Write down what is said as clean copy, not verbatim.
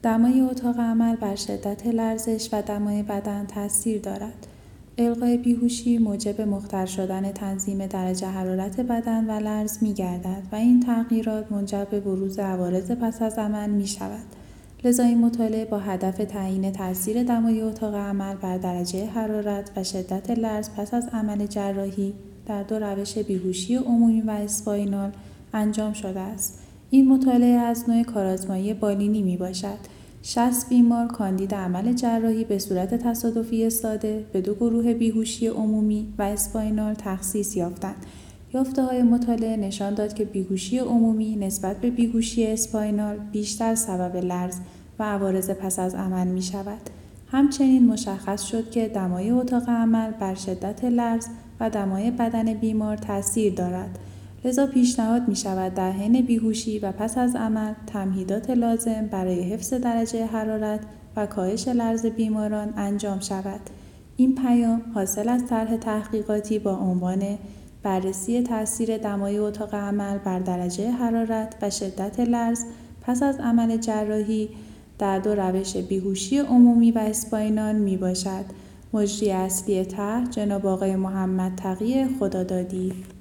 دمای اتاق عمل بر شدت لرزش و دمای بدن تاثیر دارد. القای بیهوشی موجب مختل شدن تنظیم درجه حرارت بدن و لرز می‌گردد و این تغییرات منجر به بروز عوارض پس از عمل می‌شود. لذا این مطالعه با هدف تعیین تاثیر دمای اتاق عمل بر درجه حرارت و شدت لرز پس از عمل جراحی در 2 روش بیهوشی عمومی و اسپاینال انجام شده است. این مطالعه از نوع کارآزمایی بالینی میباشد. 60 بیمار کاندید عمل جراحی به صورت تصادفی ساده به 2 گروه بیهوشی عمومی و اسپاینال تخصیص یافتند. یافته‌های مطالعه نشان داد که بیهوشی عمومی نسبت به بیهوشی اسپاینال بیشتر سبب لرز و عوارض پس از عمل می شود. همچنین مشخص شد که دمای اتاق عمل بر شدت لرز و دمای بدن بیمار تأثیر دارد. لذا پیشنهاد می شود در حین بیهوشی و پس از عمل تمهیدات لازم برای حفظ درجه حرارت و کاهش لرز بیماران انجام شود. این پیام حاصل از طرح تحقیقاتی با عنوان بررسی تأثیر دمای اتاق عمل بر درجه حرارت و شدت لرز پس از عمل جراحی در 2 روش بیهوشی عمومی و اسپاینال می باشد. مجری اصلی طرح جناب آقای محمد تقی خدادادی.